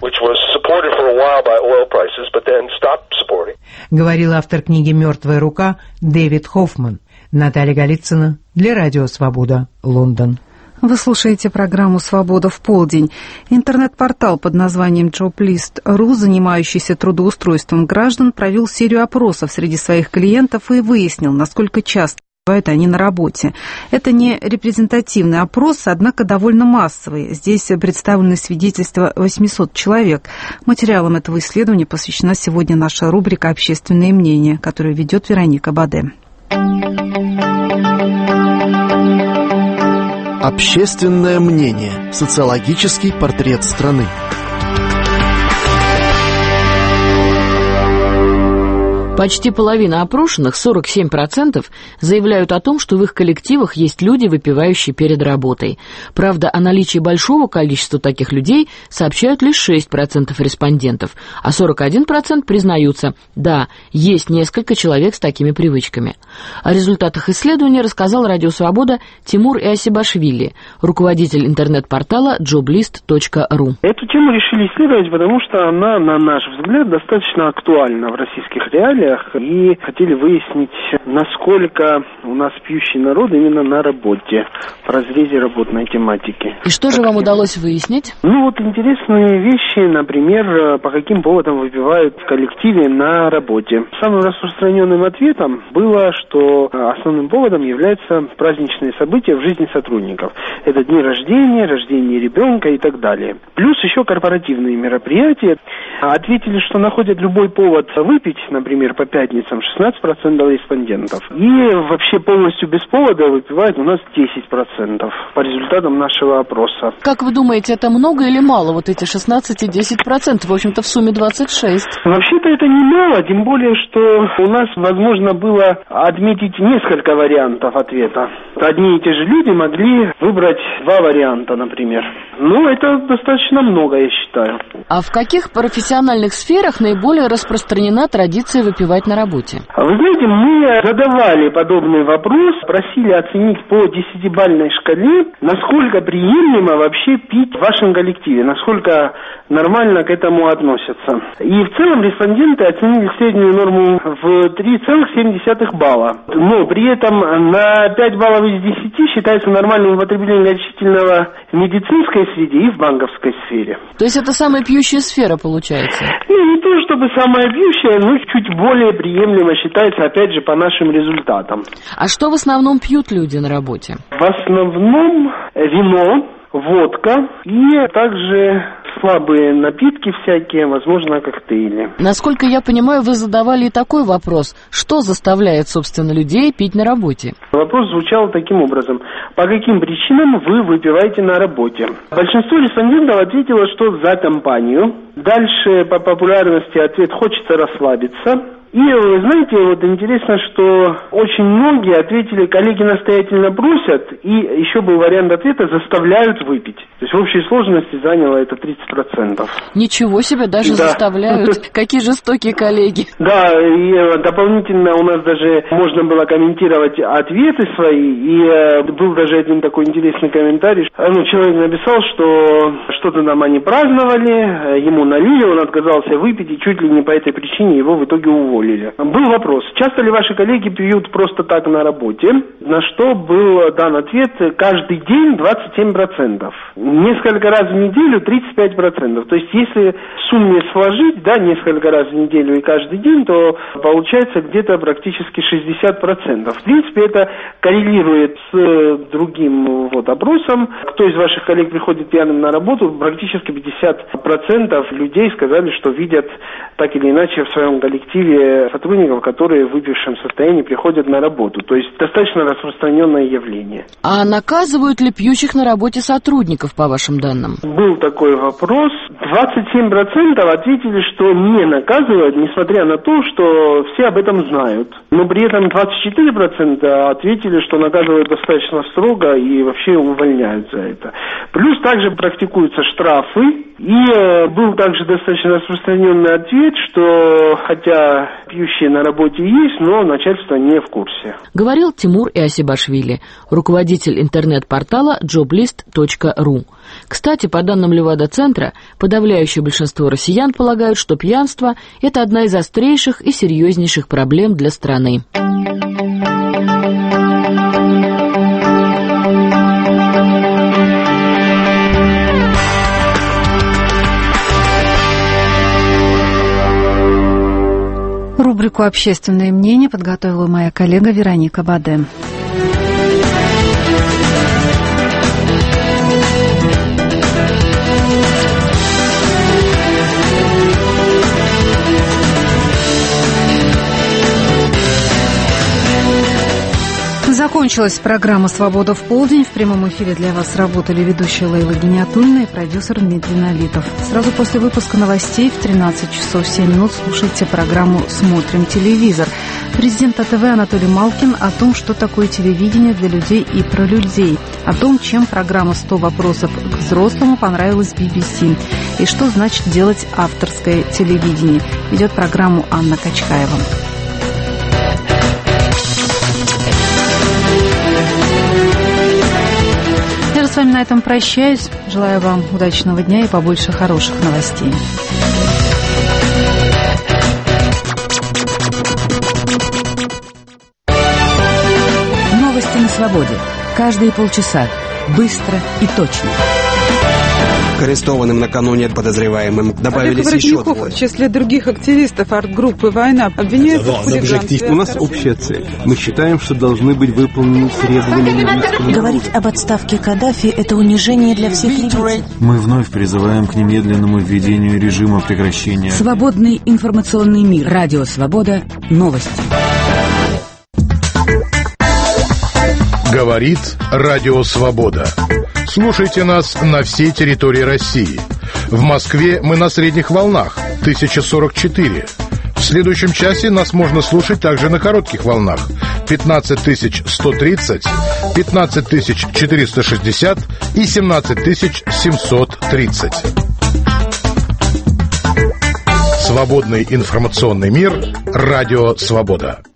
Говорил автор книги «Мертвая рука» Дэвид Хоффман. Наталья Голицына для Радио Свобода, Лондон. Вы слушаете программу «Свобода в полдень». Интернет-портал под названием Joblist.ru, занимающийся трудоустройством граждан, провел серию опросов среди своих клиентов и выяснил, насколько часто бывают они на работе. Это не репрезентативный опрос, однако довольно массовый. Здесь представлены свидетельства 800 человек. Материалам этого исследования посвящена сегодня наша рубрика «Общественное мнение», которую ведет Вероника Баде. Общественное мнение. Социологический портрет страны. Почти половина опрошенных, 47%, заявляют о том, что в их коллективах есть люди, выпивающие перед работой. Правда, о наличии большого количества таких людей сообщают лишь 6% респондентов, а 41% признаются, да, есть несколько человек с такими привычками. О результатах исследования рассказал Радио Свобода Тимур Иосибашвили, руководитель интернет-портала joblist.ru. Эту тему решили исследовать, потому что она, на наш взгляд, достаточно актуальна в российских реалиях. И хотели выяснить, насколько у нас пьющий народ именно на работе, в разрезе работной тематики. И что же вам удалось выяснить? Ну вот интересные вещи, например, по каким поводам выпивают в коллективе на работе. Самым распространенным ответом было, что основным поводом являются праздничные события в жизни сотрудников. Это дни рождения, рождение ребенка и так далее. Плюс еще корпоративные мероприятия. Ответили, что находят любой повод выпить, например, по пятницам 16% респондентов. И вообще полностью без повода выпивают у нас 10% по результатам нашего опроса. Как вы думаете, это много или мало, вот эти 16 и 10%? В общем-то, в сумме 26. Вообще-то это не мало, тем более, что у нас возможно было отметить несколько вариантов ответа. Одни и те же люди могли выбрать два варианта, например. Ну, это достаточно много, я считаю. А в каких профессиональных сферах наиболее распространена традиция выпивать на работе? Вы знаете, мы задавали подобный вопрос, просили оценить по 10-бальной шкале, насколько приемлемо вообще пить в вашем коллективе, насколько нормально к этому относятся. И в целом респонденты оценили среднюю норму в 3,7 балла. Но при этом на 5 баллов из 10 считается нормальным употребление горячительного в медицинской среде и в банковской сфере. То есть это самая пьющая сфера, получается? Ну, не то чтобы самая пьющая, но чуть более более приемлемо считается, опять же, по нашим результатам. А что в основном пьют люди на работе? В основном вино, водка и также слабые напитки всякие, возможно, коктейли. Насколько я понимаю, вы задавали и такой вопрос. Что заставляет, собственно, людей пить на работе? Вопрос звучал таким образом. По каким причинам вы выпиваете на работе? Большинство респондентов ответило, что за компанию. Дальше по популярности ответ «хочется расслабиться». И, вы знаете, вот интересно, что очень многие ответили, коллеги настоятельно просят, и еще был вариант ответа «заставляют выпить». То есть в общей сложности заняло это 30%. Ничего себе, даже заставляют. Какие жестокие коллеги. Да, и дополнительно у нас даже можно было комментировать ответы свои, и был даже один такой интересный комментарий. Человек написал, что что-то там они праздновали, ему налили, он отказался выпить, и чуть ли не по этой причине его в итоге уволили. Был вопрос, часто ли ваши коллеги пьют просто так на работе? На что был дан ответ, каждый день 27%. Несколько раз в неделю 35%. То есть если в сумме сложить, несколько раз в неделю и каждый день, то получается где-то практически 60%. В принципе, это коррелирует с другим опросом. Кто из ваших коллег приходит пьяным на работу? Практически 50% людей сказали, что видят так или иначе в своем коллективе сотрудников, которые в выпившем состоянии приходят на работу. То есть достаточно распространенное явление. А наказывают ли пьющих на работе сотрудников, по вашим данным? Был такой вопрос. 27% ответили, что не наказывают, несмотря на то, что все об этом знают. Но при этом 24% ответили, что наказывают достаточно строго и вообще увольняют за это. Плюс также практикуются штрафы. И был также достаточно распространенный ответ, что хотя пьющие на работе есть, но начальство не в курсе. Говорил Тимур Иосибашвили, руководитель интернет-портала joblist.ru. Кстати, по данным Левада-центра, подавляющее большинство россиян полагают, что пьянство – это одна из острейших и серьезнейших проблем для страны. Рубрику «Общественное мнение» подготовила моя коллега Вероника Баде. Закончилась программа «Свобода в полдень». В прямом эфире для вас работали ведущая Лейла Гиниатульна и продюсер Дмитрий Налитов. Сразу после выпуска новостей в 13 часов 7 минут слушайте программу «Смотрим телевизор». Президент АТВ Анатолий Малкин о том, что такое телевидение для людей и про людей. О том, чем программа «100 вопросов к взрослому» понравилась BBC. И что значит делать авторское телевидение. Ведет программу Анна Качкаева. Я с вами на этом прощаюсь. Желаю вам удачного дня и побольше хороших новостей. Новости на свободе. Каждые полчаса. Быстро и точно. К арестованным накануне подозреваемым добавились еще двое. В числе других активистов арт-группы «Война» обвиняются в хулиганстве. У нас общая цель. Мы считаем, что должны быть выполнены требования ливийского народа. Говорить об отставке Каддафи – это унижение для всех ливийцев. Мы вновь призываем к немедленному введению режима прекращения. Свободный информационный мир. Радио «Свобода». Новости. Говорит Радио Свобода. Слушайте нас на всей территории России. В Москве мы на средних волнах 1044. В следующем часе нас можно слушать также на коротких волнах 15130, 15460 и 17730. Свободный информационный мир. Радио Свобода.